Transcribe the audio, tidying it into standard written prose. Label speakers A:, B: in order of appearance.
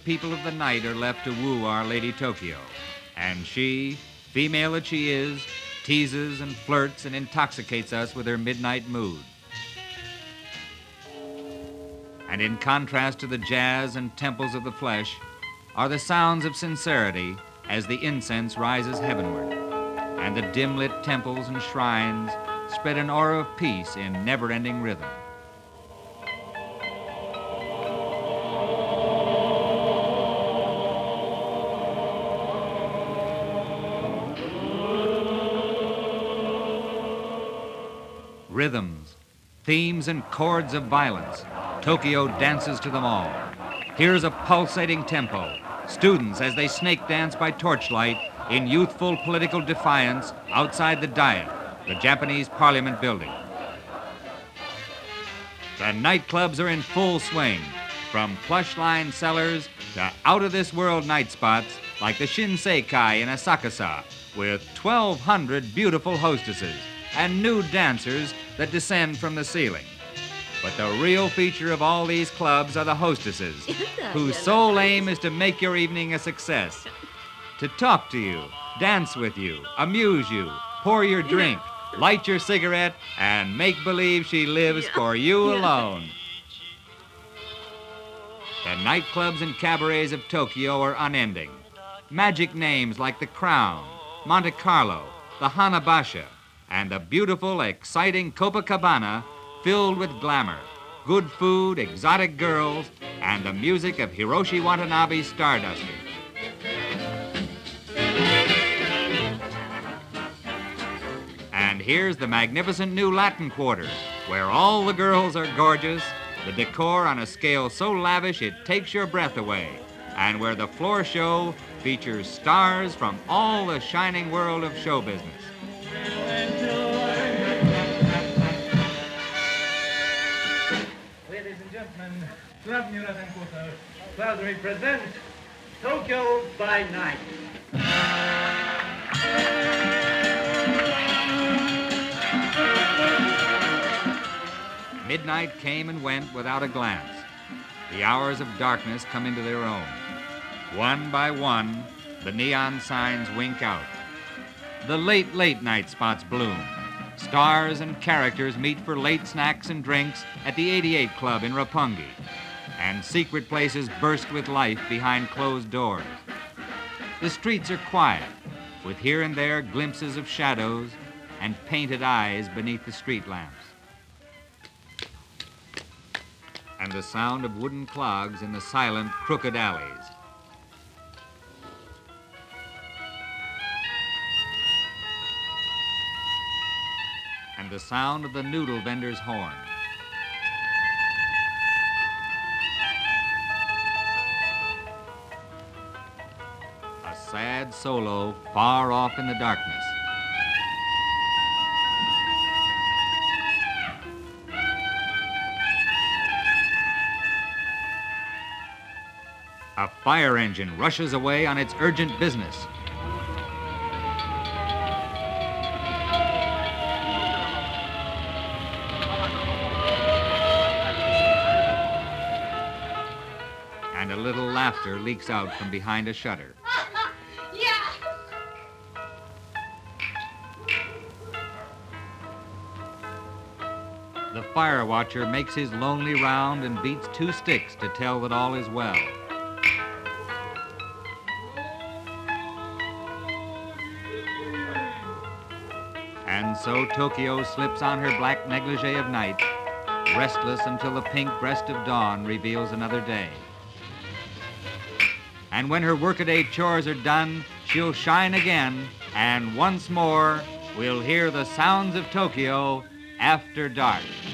A: people of the night are left to woo Our Lady Tokyo. And she, female that she is, teases and flirts and intoxicates us with her midnight mood. And in contrast to the jazz and temples of the flesh are the sounds of sincerity as the incense rises heavenward, and the dim-lit temples and shrines spread an aura of peace in never-ending rhythm. Rhythms, themes, and chords of violence. Tokyo dances to them all. Here's a pulsating tempo. Students as they snake dance by torchlight in youthful political defiance outside the Diet, the Japanese Parliament building. The nightclubs are in full swing, from plush-lined cellars to out-of-this-world night spots like the Shinseikai in Asakusa, with 1,200 beautiful hostesses and nude dancers that descend from the ceiling. But the real feature of all these clubs are the hostesses, whose sole aim is to make your evening a success, to talk to you, dance with you, amuse you, pour your drink, light your cigarette, and make believe she lives for you alone. The nightclubs and cabarets of Tokyo are unending. Magic names like the Crown, Monte Carlo, the Hanabasha, and the beautiful, exciting Copacabana filled with glamour, good food, exotic girls, and the music of Hiroshi Watanabe's Starduster. And here's the magnificent new Latin Quarter, where all the girls are gorgeous, the decor on a scale so lavish it takes your breath away, and where the floor show features stars from all the shining world of show business.
B: Ladies and gentlemen, Club New Latin Quarter proudly presents Tokyo by Night.
A: Midnight came and went without a glance. The hours of darkness come into their own. One by one, the neon signs wink out. The late night spots bloom. Stars and characters meet for late snacks and drinks at the 88 Club in Roppongi. And secret places burst with life behind closed doors. The streets are quiet, with here and there glimpses of shadows and painted eyes beneath the street lamps. And the sound of wooden clogs in the silent, crooked alleys. And the sound of the noodle vendor's horn. A sad solo far off in the darkness. A fire engine rushes away on its urgent business. And a little laughter leaks out from behind a shutter. The fire watcher makes his lonely round and beats 2 sticks to tell that all is well. And so Tokyo slips on her black negligee of night, restless until the pink breast of dawn reveals another day. And when her workaday chores are done, she'll shine again, and once more we'll hear the sounds of Tokyo after dark.